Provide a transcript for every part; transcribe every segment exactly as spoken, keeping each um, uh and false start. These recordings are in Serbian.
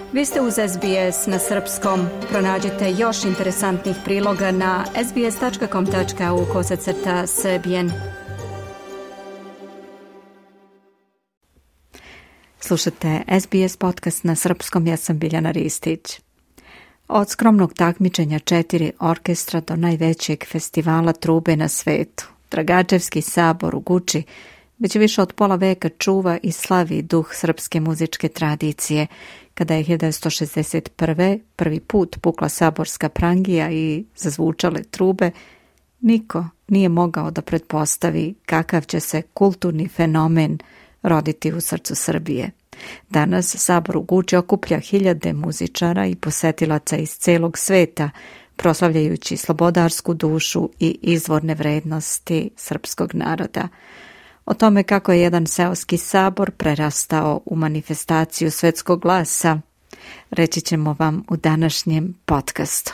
Vi ste uz S B S na srpskom. Pronađite još interesantnih priloga na sbs.com.au kosacrta srbijen. Slušate S B S podcast na srpskom, ja sam Biljana Ristić. Od skromnog takmičenja četiri orkestra do najvećeg festivala trube na svetu, Dragačevski sabor u Guči već više od pola veka čuva i slavi duh srpske muzičke tradicije, kada je hiljadu devetsto šezdeset prve. prvi put pukla saborska prangija i zazvučale trube, niko nije mogao da pretpostavi kakav će se kulturni fenomen roditi u srcu Srbije. Danas sabor u Guči okuplja hiljade muzičara i posetilaca iz celog sveta, proslavljajući slobodarsku dušu i izvorne vrednosti srpskog naroda. O tome kako je jedan seoski sabor prerastao u manifestaciju svetskog glasa, reći ćemo vam u današnjem podcastu.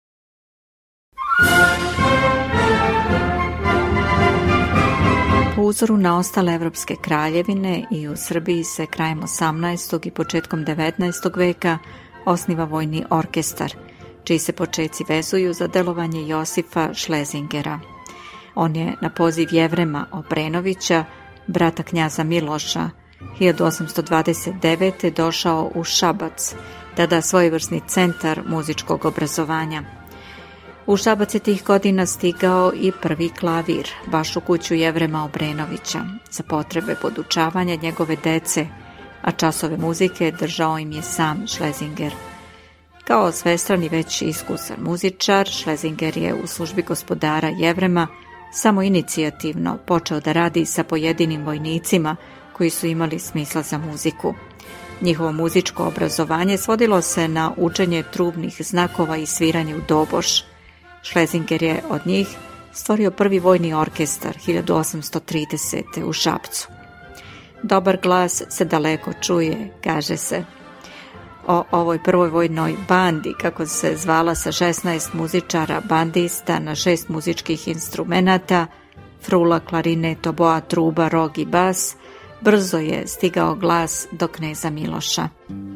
Po uzoru na ostale evropske kraljevine i u Srbiji se krajem osamnaestog i početkom devetnaestog veka osniva vojni orkestar, čiji se počeci vezuju za delovanje Josifa Šlezingera. On je na poziv Jevrema Obrenovića, brata knjaza Miloša, hiljadu osamsto dvadeset devete. došao u Šabac, tada svojevrsni centar muzičkog obrazovanja. U Šabac je tih godina stigao i prvi klavir, baš u kuću Jevrema Obrenovića, za potrebe podučavanja njegove dece, a časove muzike držao im je sam Šlezinger. Kao svestrani već iskusan muzičar, Šlezinger je u službi gospodara Jevrema samo inicijativno počeo da radi sa pojedinim vojnicima koji su imali smisla za muziku. Njihovo muzičko obrazovanje svodilo se na učenje trubnih znakova i sviranje u doboš. Šlezinger je od njih stvorio prvi vojni orkestar hiljadu osamsto tridesete. u Šapcu. Dobar glas se daleko čuje, kaže se. O ovoj prvoj vojnoj bandi, kako se zvala, sa šesnaest muzičara bandista na šest muzičkih instrumenata, frula, klarinet, oboa, truba, rog i bas, brzo je stigao glas do kneza Miloša.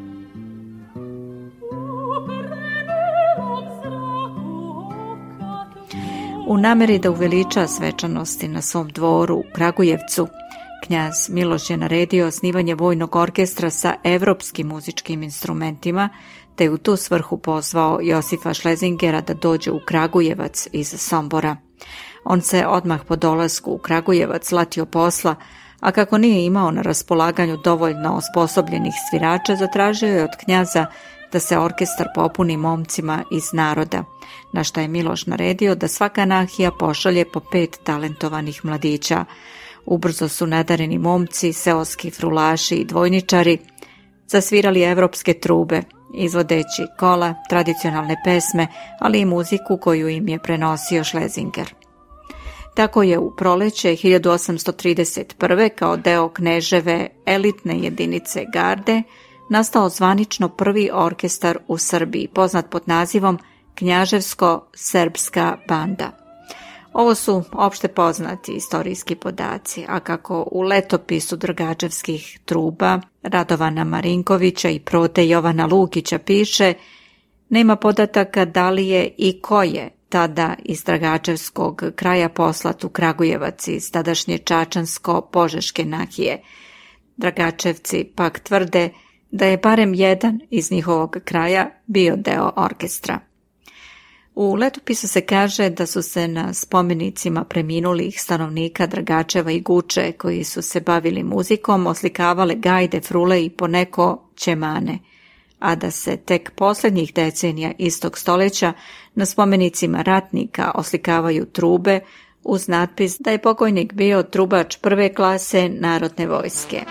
U nameri da uveliča svečanosti na svom dvoru u Kragujevcu, knjaz Miloš je naredio osnivanje vojnog orkestra sa evropskim muzičkim instrumentima, te je u tu svrhu pozvao Josifa Šlezingera da dođe u Kragujevac iz Sombora. On se odmah po dolasku u Kragujevac latio posla, a kako nije imao na raspolaganju dovoljno osposobljenih svirača, zatražio je od knjaza da se orkestar popuni momcima iz naroda, na što je Miloš naredio da svaka nahija pošalje po pet talentovanih mladića. Ubrzo su nadareni momci, seoski frulaši i dvojničari zasvirali evropske trube, izvodeći kola, tradicionalne pesme, ali i muziku koju im je prenosio Šlezinger. Tako je u proleće hiljadu osamsto trideset prve. kao deo kneževe elitne jedinice garde nastao zvanično prvi orkestar u Srbiji, poznat pod nazivom Knjaževsko-srpska banda. Ovo su opšte poznati istorijski podaci, a kako u letopisu Dragačevskih truba Radovana Marinkovića i Prote Jovana Lukića piše, nema podataka da li je i ko je tada iz Dragačevskog kraja poslat u Kragujevac iz tadašnje Čačansko-Požeške nahije. Dragačevci pak tvrde da je barem jedan iz njihovog kraja bio deo orkestra. U letopisu se kaže da su se na spomenicima preminulih stanovnika Dragačeva i Guče, koji su se bavili muzikom, oslikavale gajde, frule i poneko ćemane, a da se tek posljednjih decenija istog stoljeća na spomenicima ratnika oslikavaju trube uz natpis da je pokojnik bio trubač prve klase narodne vojske.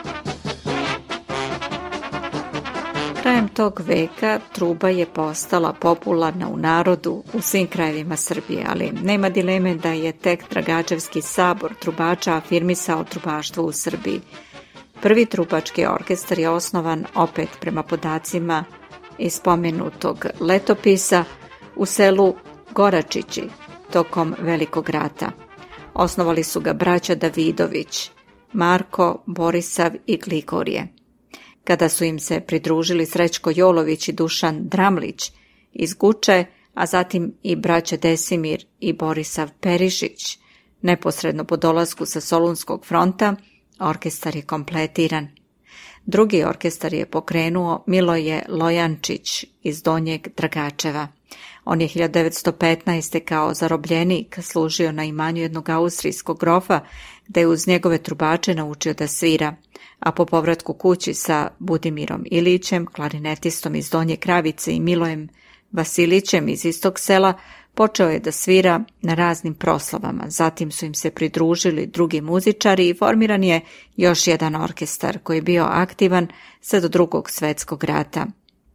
Krajem tog veka truba je postala popularna u narodu u svim krajevima Srbije, ali nema dileme da je tek Dragačevski sabor trubača afirmisao trubaštvo u Srbiji. Prvi trubački orkestar je osnovan, opet prema podacima iz spomenutog letopisa, u selu Goračići tokom Velikog rata. Osnovali su ga braća Davidović, Marko, Borisav i Gligorije. kada su im se pridružili Srećko Jolović i Dušan Dramlić iz Guče, a zatim i braća Desimir i Borisav Perišić. Neposredno po dolasku sa Solunskog fronta, orkestar je kompletiran. Drugi orkestar je pokrenuo Miloje Lojančić iz Donjeg Dragačeva. On je hiljadu devetsto petnaeste. kao zarobljenik služio na imanju jednog austrijskog grofa, gde je uz njegove trubače naučio da svira, a po povratku kući sa Budimirom Ilićem, klarinetistom iz Donje Kravice, i Milojem Vasilićem iz istog sela, počeo je da svira na raznim proslavama. Zatim su im se pridružili drugi muzičari i formiran je još jedan orkestar koji je bio aktivan sve do Drugog svjetskog rata.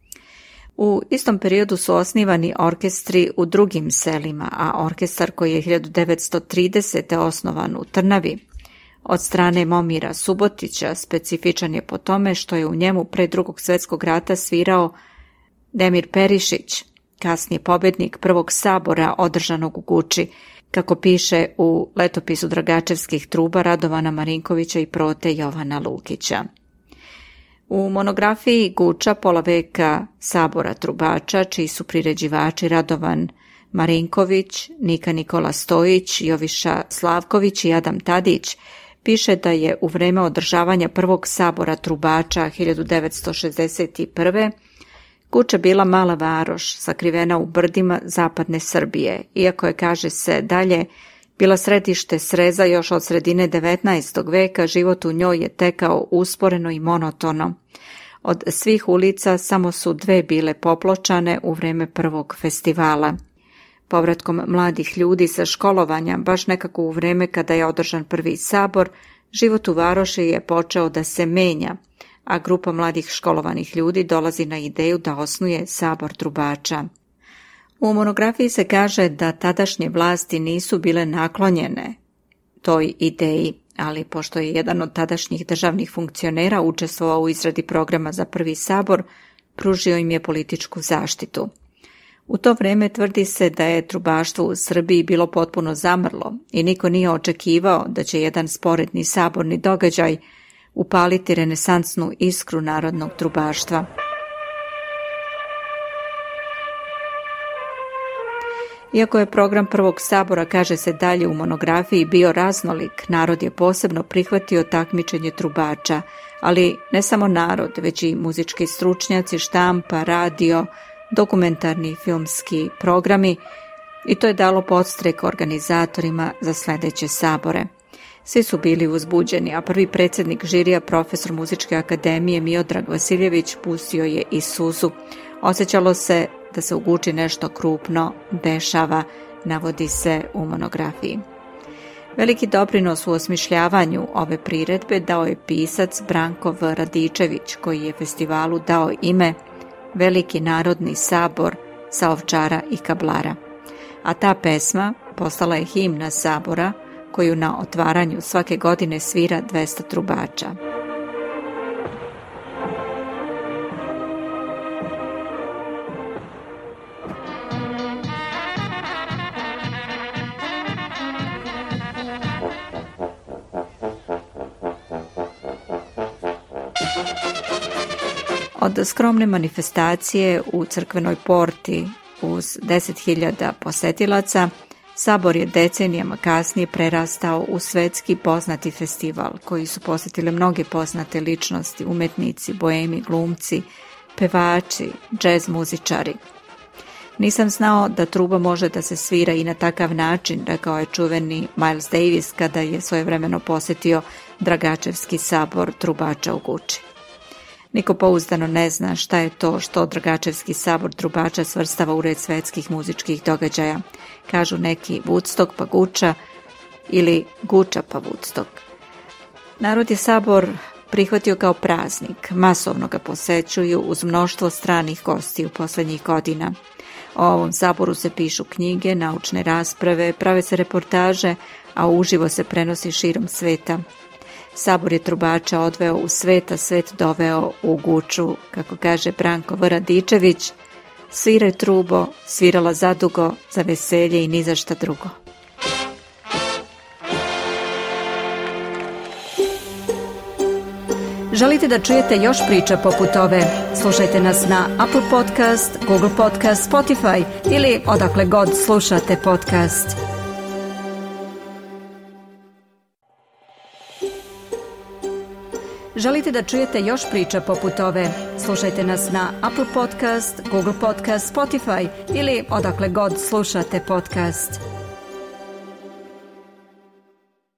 U istom periodu su osnivani orkestri u drugim selima, a orkestar koji je hiljadu devetsto tridesete. osnovan u Trnavi od strane Momira Subotića specifičan je po tome što je u njemu pre Drugog svjetskog rata svirao Demir Perišić, kasnije pobednik prvog sabora održanog u Guči, kako piše u letopisu Dragačevskih truba Radovana Marinkovića i Prote Jovana Lukića. U monografiji Guča pola veka sabora trubača, čiji su priređivači Radovan Marinković, Nika Nikola Stojić, Joviša Slavković i Adam Tadić, piše da je u vreme održavanja prvog sabora trubača hiljadu devetsto šezdeset prve. Guča bila mala varoš, sakrivena u brdima zapadne Srbije, iako je, kaže se dalje, bila središte sreza još od sredine devetnaestog veka, život u njoj je tekao usporeno i monotono. Od svih ulica samo su dve bile popločane u vreme prvog festivala. Povratkom mladih ljudi sa školovanja, baš nekako u vreme kada je održan prvi sabor, život u varoši je počeo da se menja, a grupa mladih školovanih ljudi dolazi na ideju da osnuje sabor trubača. U monografiji se kaže da tadašnje vlasti nisu bile naklonjene toj ideji, ali pošto je jedan od tadašnjih državnih funkcionera učestvovao u izradi programa za prvi sabor, pružio im je političku zaštitu. U to vreme tvrdi se da je trubaštvo u Srbiji bilo potpuno zamrlo i niko nije očekivao da će jedan sporedni saborni događaj upaliti renesansnu iskru narodnog trubaštva. Iako je program prvog sabora, kaže se dalje u monografiji, bio raznolik, narod je posebno prihvatio takmičenje trubača, ali ne samo narod, već i muzički stručnjaci, štampa, radio, dokumentarni filmski programi, i to je dalo podstrek organizatorima za sljedeće sabore. Svi su bili uzbuđeni, a prvi predsjednik žirija, profesor Muzičke akademije Miodrag Vasiljević, pustio je i suzu. Osjećalo se da se u Guči nešto krupno dešava, navodi se u monografiji. Veliki doprinos u osmišljavanju ove priredbe dao je pisac Branko V. Radičević, koji je festivalu dao ime Veliki narodni sabor sa Ovčara i Kablara. A ta pesma postala je himna sabora, koju na otvaranju svake godine svira dvesta trubača. Od skromne manifestacije u crkvenoj porti uz deset hiljada posetilaca, sabor je decenijama kasnije prerastao u svetski poznati festival, koji su posjetile mnoge poznate ličnosti, umetnici, boemi, glumci, pevači, džez muzičari. Nisam znao da truba može da se svira i na takav način, rekao je čuveni Miles Davis kada je svojevremeno posjetio Dragačevski sabor trubača u Guči. Niko pouzdano ne zna šta je to što Dragačevski sabor trubača svrstava u red svetskih muzičkih događaja. Kažu neki Woodstock pa Guča ili Guča pa Woodstock. Narod je sabor prihvatio kao praznik, masovno ga posećuju uz mnoštvo stranih gostiju posljednjih godina. O ovom saboru se pišu knjige, naučne rasprave, prave se reportaže, a uživo se prenosi širom sveta. Sabor je trubača odveo u svet, a svet doveo u Guču, kako kaže Branko V. Radičević, sviraj trubo, svirala zadugo, za veselje i ni za šta drugo. Želite da čujete još priča poput ove? Slušajte nas na Apple Podcast, Google Podcast, Spotify ili odakle god slušate podcast. Želite da čujete još priča poput ove? Slušajte nas na Apple Podcast, Google Podcast, Spotify ili odakle god slušate podcast.